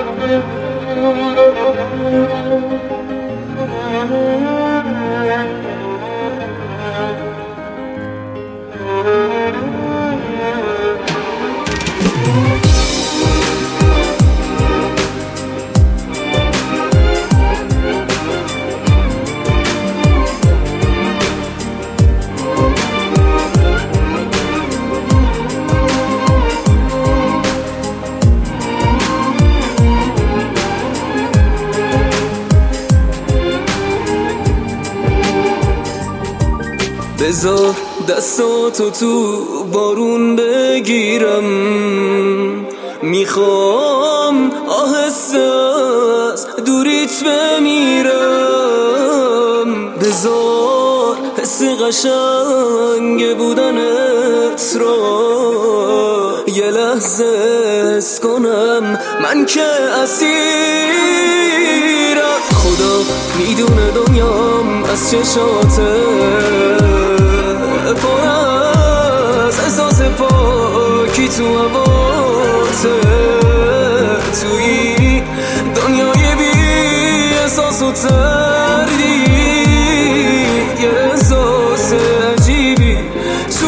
بذار دستاتو تو بارون بگیرم، میخوام آهسته از دوریت بمیرم. بذار حس قشنگ بودنت را یه لحظه حس کنم، من که اسیرم. خدا میدونه دنیام از چشاته پر از احساس پاکی تو هواته. توی دنیای بی احساس و تردید یه احساس عجیبی تو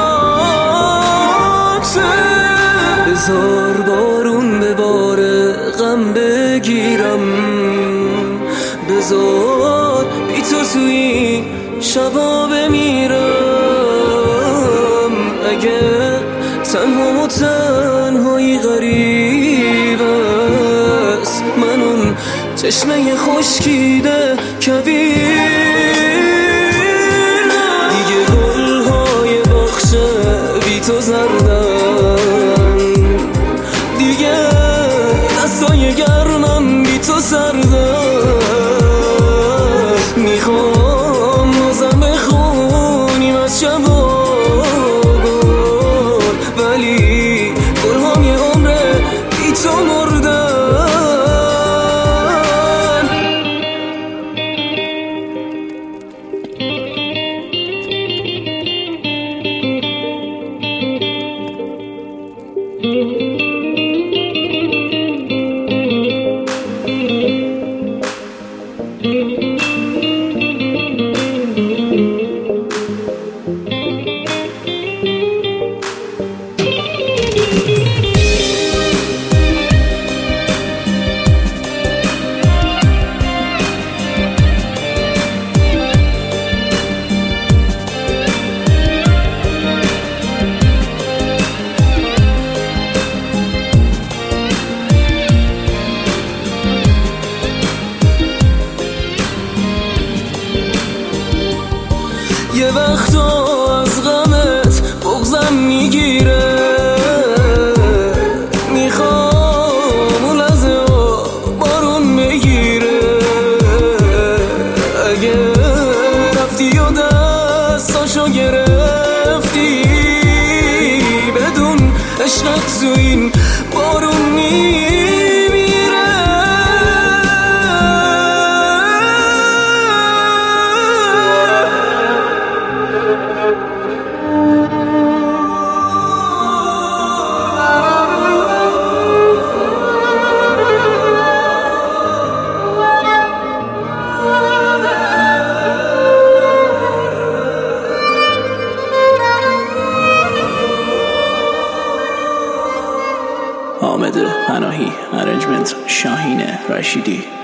نگاهته. بذار بارون به بار غم بگیرم، بذار بی تو توی شبا بمیرم. اگه تنها و تنهایی غریب است، من اون چشمه خشکیده کویر. دیگه گلهای باغچه بی تو زردن، دیگه دستای گرمم بی تو سردن. میخوام بازم بخونیم از شب و گل، ولی گل‌هام یه عمره بی تو مردن. یه وقتا از غمت بغضم میگیره، میخوام اون لحظه ها بارون بگیره. اگه رفتی و دستاشو گرفتی، بدون عشقت تو این بارون میمیره. حامد پناهی، ارنجمنت شاهین رشیدی.